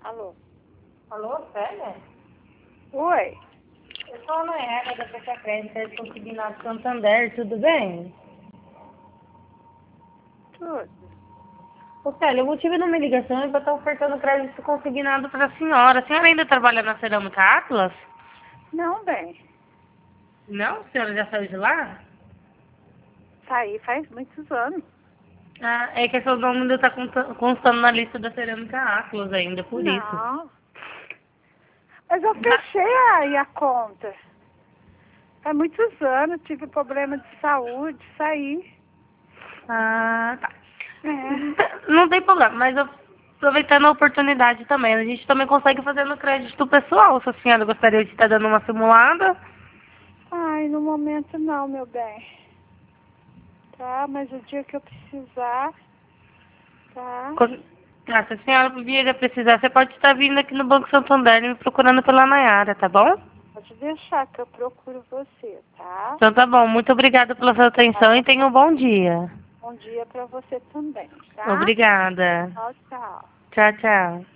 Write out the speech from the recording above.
Alô? Alô, Célia? Oi? Eu sou a Nayara da Fecha Crédito de Consignado Santander, tudo bem? Tudo. Ô, Célia, o motivo da minha ligação é para estar ofertando crédito consignado para a senhora. A senhora ainda trabalha na Cerâmica Atlas? Não, bem. Não? A senhora já saiu de lá? Saí faz muitos anos. Ah, é que seu nome ainda está constando na lista da Cerâmica Atlas ainda, por isso. Não. Mas eu fechei aí a conta. Faz muitos anos, tive problema de saúde, saí. Ah, tá. É. Não tem problema, mas eu, aproveitando a oportunidade também, a gente também consegue fazer no crédito pessoal. Se a senhora gostaria de estar dando uma simulada. Ai, no momento não, meu bem. Tá, mas o dia que eu precisar, tá? Ah, se a senhora vir a precisar, você pode estar vindo aqui no Banco Santander e me procurando pela Nayara, tá bom? Pode deixar que eu procuro você, tá? Então tá bom, muito obrigada pela sua atenção e tenha um bom dia. Bom dia pra você também, tá? Obrigada. Tchau, tchau. Tchau, tchau.